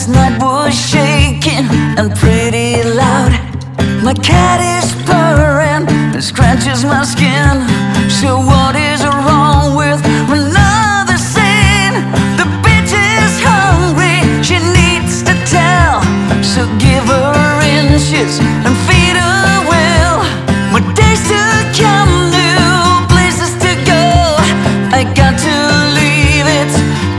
Last night was shaking and pretty loud. My cat is purring and scratches my skin. So what is wrong with another scene? The bitch is hungry, she needs to tell. So give her inches and